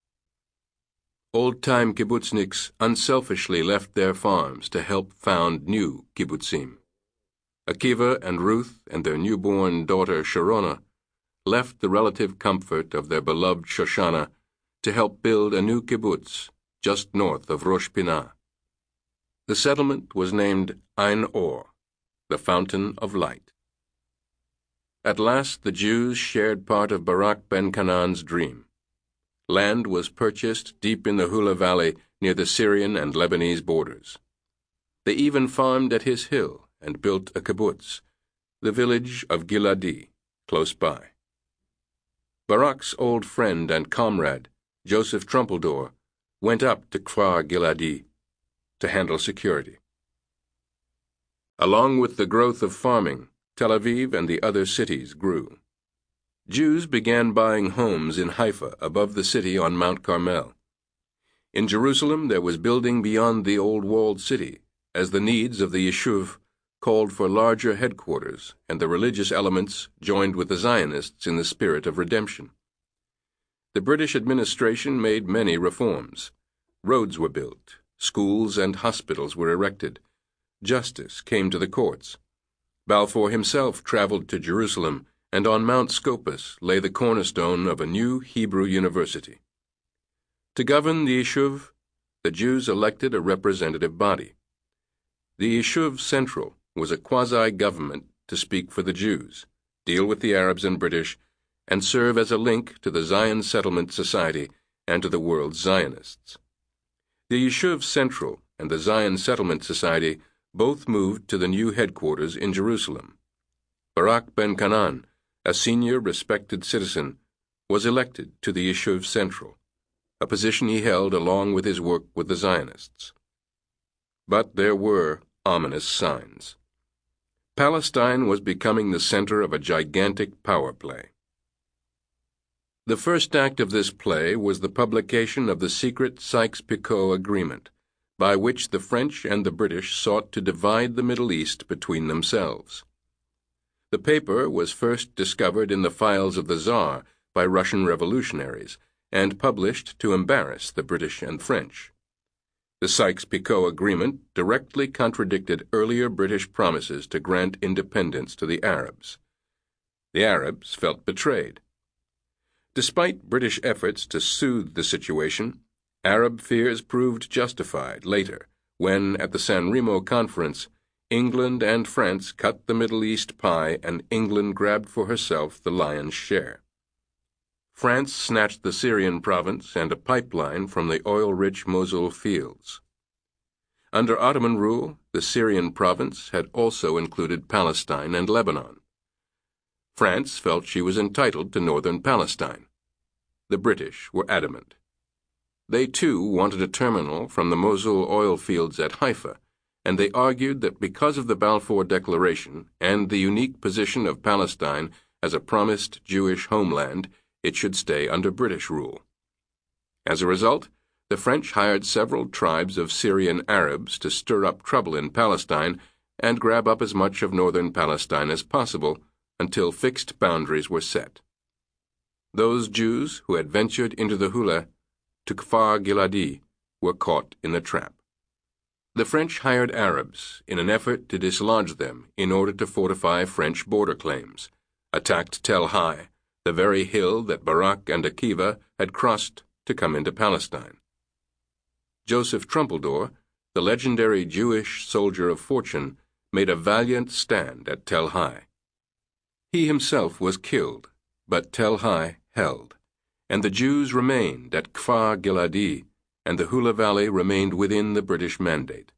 Old-time kibbutzniks unselfishly left their farms to help found new kibbutzim. Akiva and Ruth and their newborn daughter Sharona left the relative comfort of their beloved Shoshana to help build a new kibbutz just north of Rosh Pinah. The settlement was named Ein Or, the Fountain of Light. At last the Jews shared part of Barak ben Canaan's dream. Land was purchased deep in the Hula Valley near the Syrian and Lebanese borders. They even farmed at his hill and built a kibbutz, the village of Giladi, close by. Barak's old friend and comrade, Joseph Trumpeldor, went up to Kfar Giladi to handle security. Along with the growth of farming, Tel Aviv and the other cities grew. Jews began buying homes in Haifa above the city on Mount Carmel. In Jerusalem there was building beyond the old walled city, as the needs of the Yishuv called for larger headquarters, and the religious elements joined with the Zionists in the spirit of redemption. The British administration made many reforms. Roads were built, schools and hospitals were erected. Justice came to the courts. Balfour himself traveled to Jerusalem, and on Mount Scopus lay the cornerstone of a new Hebrew university. To govern the Yishuv, the Jews elected a representative body. The Yishuv Central was a quasi-government to speak for the Jews, deal with the Arabs and British, and serve as a link to the Zion Settlement Society and to the world's Zionists. The Yishuv Central and the Zion Settlement Society both moved to the new headquarters in Jerusalem. Barak ben Canaan, a senior, respected citizen, was elected to the Yishuv Central, a position he held along with his work with the Zionists. But there were ominous signs. Palestine was becoming the center of a gigantic power play. The first act of this play was the publication of the secret Sykes-Picot Agreement, by which the French and the British sought to divide the Middle East between themselves. The paper was first discovered in the files of the Tsar by Russian revolutionaries and published to embarrass the British and French. The Sykes-Picot Agreement directly contradicted earlier British promises to grant independence to the Arabs. The Arabs felt betrayed. Despite British efforts to soothe the situation, Arab fears proved justified later when, at the San Remo Conference, England and France cut the Middle East pie and England grabbed for herself the lion's share. France snatched the Syrian province and a pipeline from the oil-rich Mosul fields. Under Ottoman rule, the Syrian province had also included Palestine and Lebanon. France felt she was entitled to northern Palestine. The British were adamant. They, too, wanted a terminal from the Mosul oil fields at Haifa, and they argued that because of the Balfour Declaration and the unique position of Palestine as a promised Jewish homeland, it should stay under British rule. As a result, the French hired several tribes of Syrian Arabs to stir up trouble in Palestine and grab up as much of northern Palestine as possible until fixed boundaries were set. Those Jews who had ventured into the Hula to Kfar Giladi were caught in the trap. The French hired Arabs in an effort to dislodge them in order to fortify French border claims, attacked Tel Hai, the very hill that Barak and Akiva had crossed to come into Palestine. Joseph Trumpeldor, the legendary Jewish soldier of fortune, made a valiant stand at Tel Hai. He himself was killed, but Tel Hai held, and the Jews remained at Kfar Giladi, and the Hula Valley remained within the British mandate.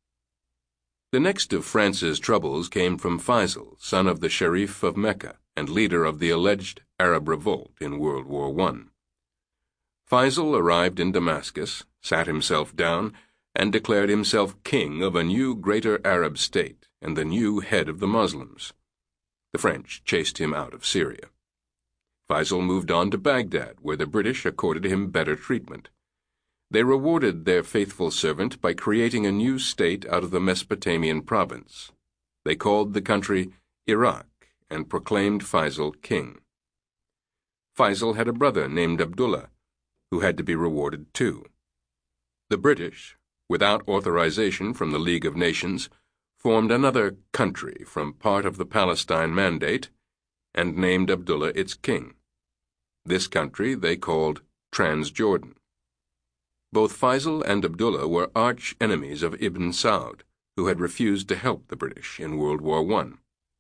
The next of France's troubles came from Faisal, son of the Sharif of Mecca and leader of the alleged Arab revolt in World War I. Faisal arrived in Damascus, sat himself down, and declared himself king of a new greater Arab state and the new head of the Muslims. The French chased him out of Syria. Faisal moved on to Baghdad, where the British accorded him better treatment. They rewarded their faithful servant by creating a new state out of the Mesopotamian province. They called the country Iraq and proclaimed Faisal king. Faisal had a brother named Abdullah, who had to be rewarded too. The British, without authorization from the League of Nations, formed another country from part of the Palestine Mandate and named Abdullah its king. This country they called Transjordan. Both Faisal and Abdullah were arch enemies of Ibn Saud, who had refused to help the British in World War I.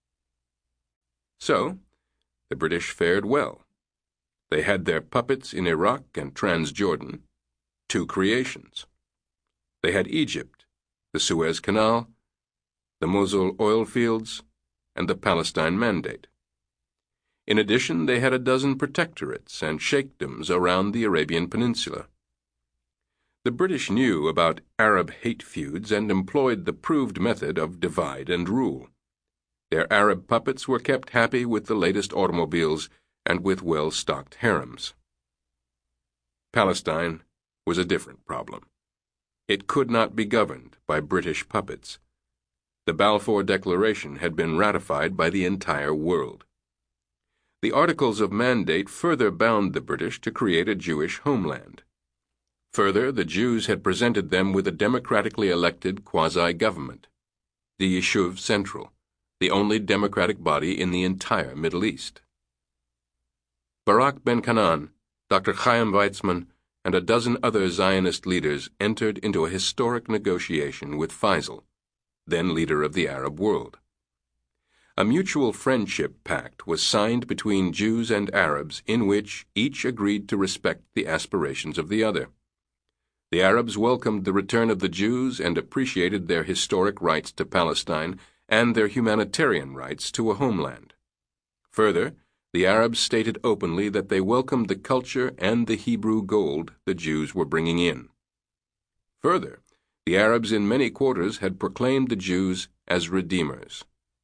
So, the British fared well. They had their puppets in Iraq and Transjordan, two creations. They had Egypt, the Suez Canal, the Mosul oil fields, and the Palestine Mandate. In addition, they had a dozen protectorates and sheikdoms around the Arabian Peninsula. The British knew about Arab hate feuds and employed the proved method of divide and rule. Their Arab puppets were kept happy with the latest automobiles and with well-stocked harems. Palestine was a different problem. It could not be governed by British puppets. The Balfour Declaration had been ratified by the entire world. The Articles of Mandate further bound the British to create a Jewish homeland. Further, the Jews had presented them with a democratically elected quasi-government, the Yishuv Central, the only democratic body in the entire Middle East. Barak ben Canaan, Dr. Chaim Weizmann, and a dozen other Zionist leaders entered into a historic negotiation with Faisal, then leader of the Arab world. A mutual friendship pact was signed between Jews and Arabs in which each agreed to respect the aspirations of the other. The Arabs welcomed the return of the Jews and appreciated their historic rights to Palestine and their humanitarian rights to a homeland. Further, the Arabs stated openly that they welcomed the culture and the Hebrew gold the Jews were bringing in. Further, the Arabs in many quarters had proclaimed the Jews as redeemers.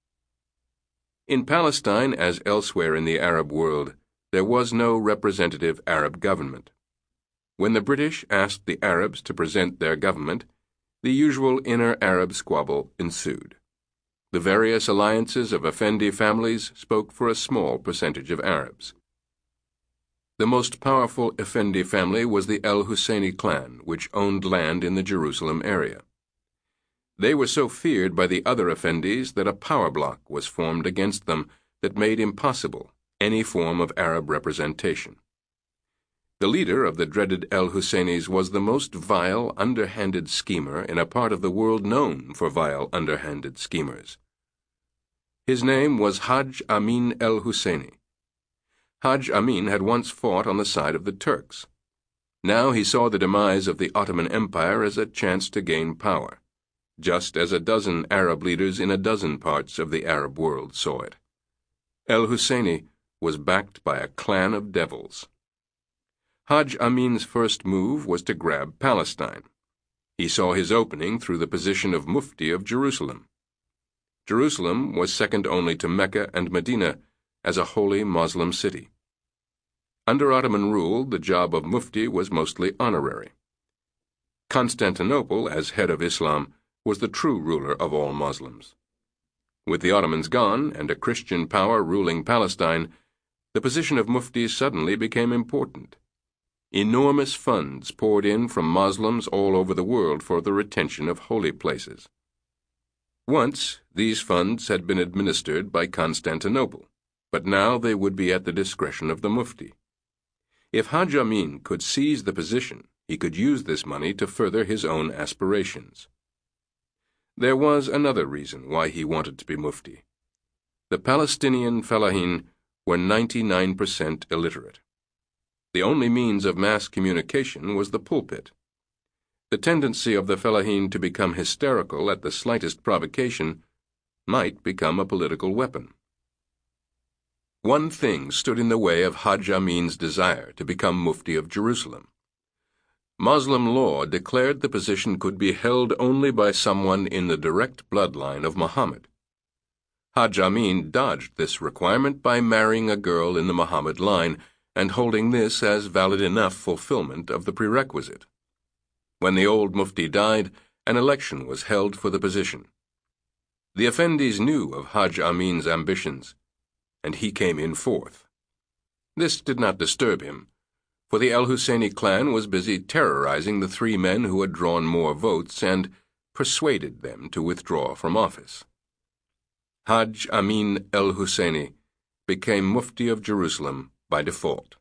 In Palestine, as elsewhere in the Arab world, there was no representative Arab government. When the British asked the Arabs to present their government, the usual inner Arab squabble ensued. The various alliances of Effendi families spoke for a small percentage of Arabs. The most powerful Effendi family was the El Husseini clan, which owned land in the Jerusalem area. They were so feared by the other Effendis that a power bloc was formed against them that made impossible any form of Arab representation. The leader of the dreaded El Husseinis was the most vile, underhanded schemer in a part of the world known for vile, underhanded schemers. His name was Hajj Amin El Husseini. Hajj Amin had once fought on the side of the Turks. Now he saw the demise of the Ottoman Empire as a chance to gain power, just as a dozen Arab leaders in a dozen parts of the Arab world saw it. El Husseini was backed by a clan of devils. Hajj Amin's first move was to grab Palestine. He saw his opening through the position of Mufti of Jerusalem. Jerusalem was second only to Mecca and Medina as a holy Muslim city. Under Ottoman rule, the job of Mufti was mostly honorary. Constantinople, as head of Islam, was the true ruler of all Muslims. With the Ottomans gone and a Christian power ruling Palestine, the position of Mufti suddenly became important. Enormous funds poured in from Muslims all over the world for the retention of holy places. Once, these funds had been administered by Constantinople, but now they would be at the discretion of the Mufti. If Hajj Amin could seize the position, he could use this money to further his own aspirations. There was another reason why he wanted to be Mufti. The Palestinian fellahin were 99% illiterate. The only means of mass communication was the pulpit. The tendency of the fellahin to become hysterical at the slightest provocation might become a political weapon. One thing stood in the way of Hajj Amin's desire to become Mufti of Jerusalem. Muslim law declared the position could be held only by someone in the direct bloodline of Muhammad. Hajj Amin dodged this requirement by marrying a girl in the Muhammad line and holding this as valid enough fulfillment of the prerequisite. When the old Mufti died, an election was held for the position. The Effendis knew of Hajj Amin's ambitions, and he came in fourth. This did not disturb him, for the El Husseini clan was busy terrorizing the three men who had drawn more votes and persuaded them to withdraw from office. Hajj Amin El Husseini became Mufti of Jerusalem by default.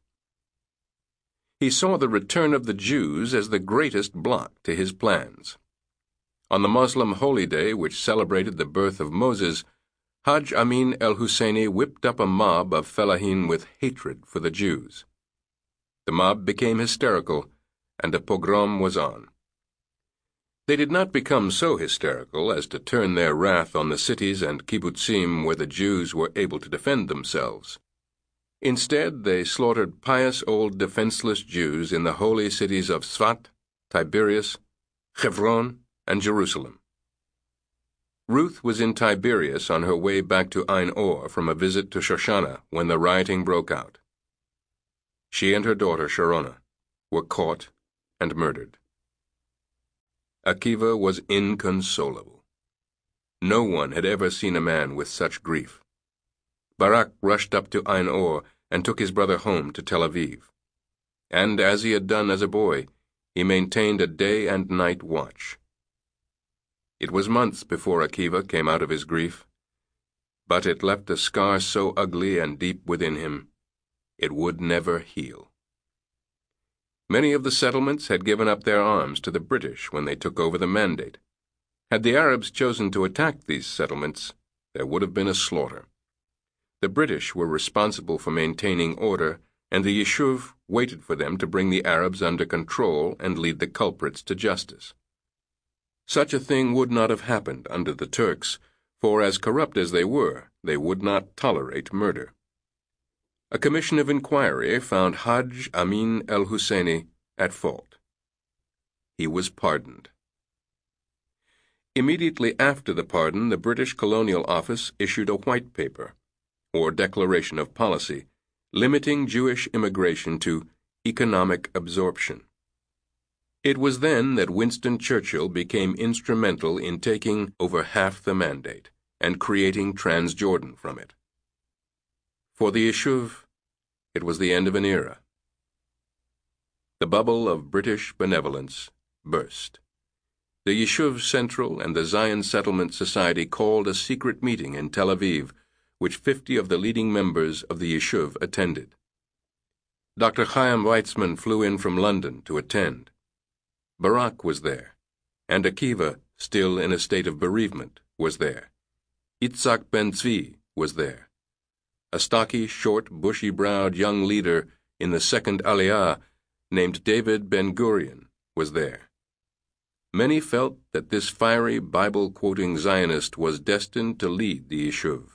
He saw the return of the Jews as the greatest block to his plans. On the Muslim holy day which celebrated the birth of Moses, Hajj Amin El Husseini whipped up a mob of fellahin with hatred for the Jews. The mob became hysterical, and a pogrom was on. They did not become so hysterical as to turn their wrath on the cities and kibbutzim where the Jews were able to defend themselves. Instead, they slaughtered pious old defenseless Jews in the holy cities of Sfat, Tiberias, Hebron, and Jerusalem. Ruth was in Tiberias on her way back to Ein Or from a visit to Shoshana when the rioting broke out. She and her daughter Sharona were caught and murdered. Akiva was inconsolable. No one had ever seen a man with such grief. Barak rushed up to Ein Or and took his brother home to Tel Aviv. And as he had done as a boy, he maintained a day and night watch. It was months before Akiva came out of his grief, but it left a scar so ugly and deep within him, it would never heal. Many of the settlements had given up their arms to the British when they took over the mandate. Had the Arabs chosen to attack these settlements, there would have been a slaughter. The British were responsible for maintaining order and the Yishuv waited for them to bring the Arabs under control and lead the culprits to justice. Such a thing would not have happened under the Turks, for as corrupt as they would not tolerate murder. A commission of inquiry found Hajj Amin el-Husseini at fault. He was pardoned. Immediately after the pardon, the British Colonial Office issued a white paper, or declaration of policy, limiting Jewish immigration to economic absorption. It was then that Winston Churchill became instrumental in taking over half the mandate and creating Transjordan from it. For the Yishuv, it was the end of an era. The bubble of British benevolence burst. The Yishuv Central and the Zion Settlement Society called a secret meeting in Tel Aviv, which 50 of the leading members of the Yishuv attended. Dr. Chaim Weizmann flew in from London to attend. Barak was there, and Akiva, still in a state of bereavement, was there. Itzhak Ben Tzvi was there. A stocky, short, bushy-browed young leader in the second Aliyah named David Ben-Gurion was there. Many felt that this fiery Bible-quoting Zionist was destined to lead the Yishuv.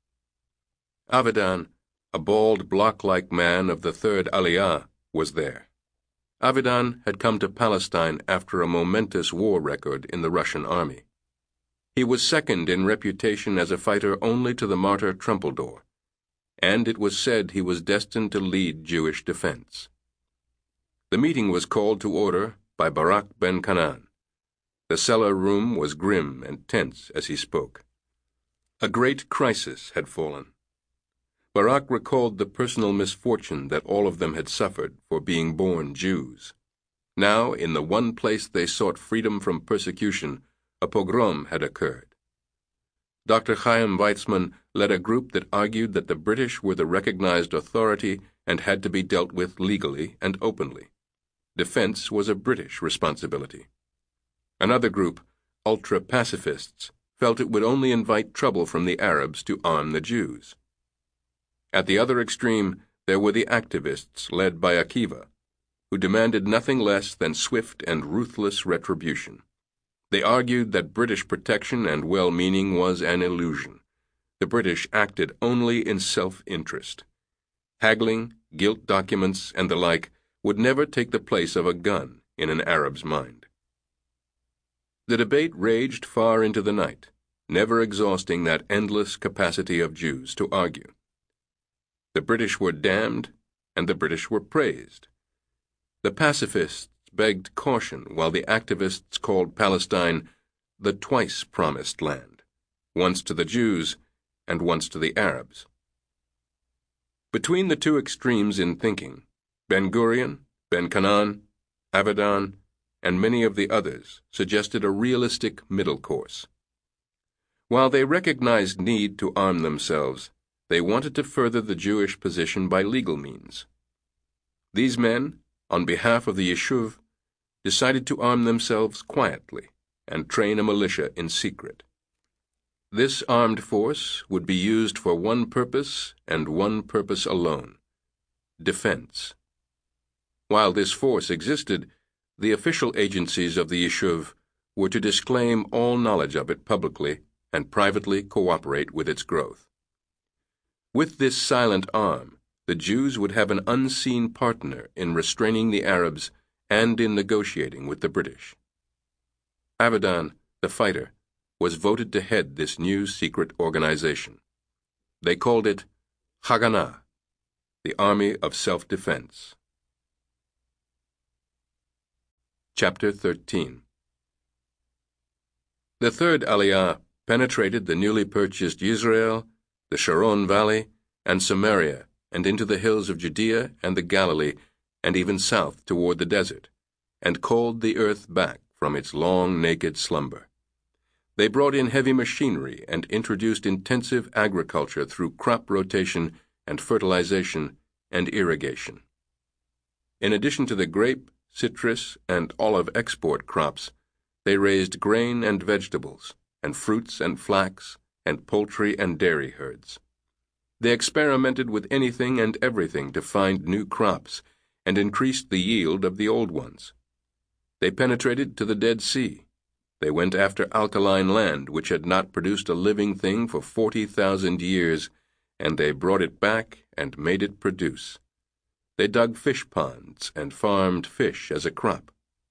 Avidan, a bald, block-like man of the third Aliyah, was there. Avidan had come to Palestine after a momentous war record in the Russian army. He was second in reputation as a fighter only to the martyr Trumpeldor, and it was said he was destined to lead Jewish defense. The meeting was called to order by Barak ben Canaan. The cellar room was grim and tense as he spoke. A great crisis had fallen. Barak recalled the personal misfortune that all of them had suffered for being born Jews. Now, in the one place they sought freedom from persecution, a pogrom had occurred. Dr. Chaim Weizmann led a group that argued that the British were the recognized authority and had to be dealt with legally and openly. Defense was a British responsibility. Another group, ultra-pacifists, felt it would only invite trouble from the Arabs to arm the Jews. At the other extreme, there were the activists led by Akiva, who demanded nothing less than swift and ruthless retribution. They argued that British protection and well-meaning was an illusion. The British acted only in self-interest. Haggling, guilt documents, and the like would never take the place of a gun in an Arab's mind. The debate raged far into the night, never exhausting that endless capacity of Jews to argue. The British were damned, and the British were praised. The pacifists begged caution, while the activists called Palestine the twice-promised land, once to the Jews and once to the Arabs. Between the two extremes in thinking, Ben-Gurion, Ben-Canaan, Avidan, and many of the others suggested a realistic middle course. While they recognized need to arm themselves, they wanted to further the Jewish position by legal means. These men, on behalf of the Yishuv, decided to arm themselves quietly and train a militia in secret. This armed force would be used for one purpose and one purpose alone: defense. While this force existed, the official agencies of the Yishuv were to disclaim all knowledge of it publicly and privately cooperate with its growth. With this silent arm, the Jews would have an unseen partner in restraining the Arabs and in negotiating with the British. Avidan, the fighter, was voted to head this new secret organization. They called it Haganah, the Army of Self-Defense. Chapter 13. The third Aliyah penetrated the newly purchased Yisrael, the Sharon Valley, and Samaria, and into the hills of Judea and the Galilee, and even south toward the desert, and called the earth back from its long, naked slumber. They brought in heavy machinery and introduced intensive agriculture through crop rotation and fertilization and irrigation. In addition to the grape, citrus, and olive export crops, they raised grain and vegetables, and fruits and flax, and poultry and dairy herds. They experimented with anything and everything to find new crops and increased the yield of the old ones. They penetrated to the Dead Sea. They went after alkaline land which had not produced a living thing for 40,000 years, and they brought it back and made it produce. They dug fish ponds and farmed fish as a crop.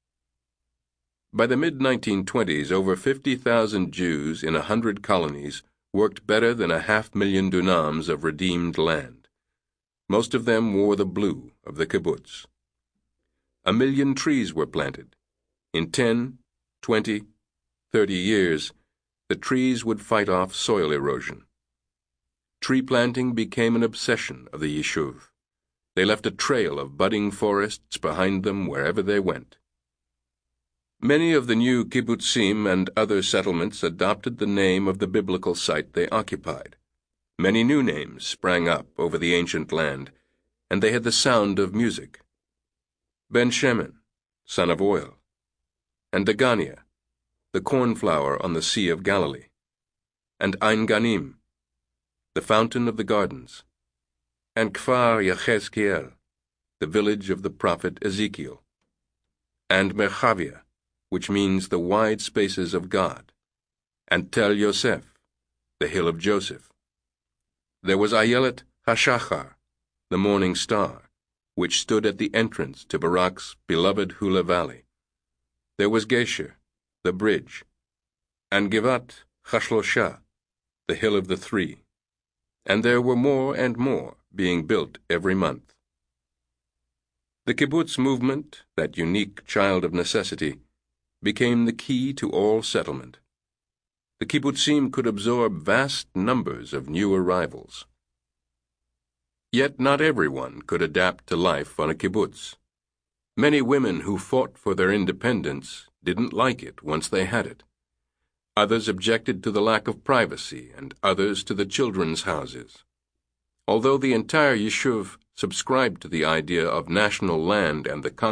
By the mid-1920s, over 50,000 Jews in 100 colonies worked better than 500,000 dunams of redeemed land. Most of them wore the blue of the kibbutz. 1 million trees were planted. In 10, 20, 30 years, the trees would fight off soil erosion. Tree planting became an obsession of the Yishuv. They left a trail of budding forests behind them wherever they went. Many of the new kibbutzim and other settlements adopted the name of the biblical site they occupied. Many new names sprang up over the ancient land, and they had the sound of music. Ben Shemen, son of oil, and Dagania, the cornflower on the Sea of Galilee, and Ein Ganim, the fountain of the gardens, and Kfar Yechezkiel, the village of the prophet Ezekiel, and Merchavia, which means the wide spaces of God, and Tel Yosef, the hill of Joseph. There was Ayelet HaShachar, the morning star, which stood at the entrance to Barak's beloved Hula Valley. There was Gesher, the bridge, and Givat Chashlosha, the hill of the three, and there were more and more being built every month. The kibbutz movement, that unique child of necessity, became the key to all settlement. The kibbutzim could absorb vast numbers of new arrivals. Yet not everyone could adapt to life on a kibbutz. Many women who fought for their independence didn't like it once they had it. Others objected to the lack of privacy, and others to the children's houses. Although the entire Yishuv subscribed to the idea of national land and the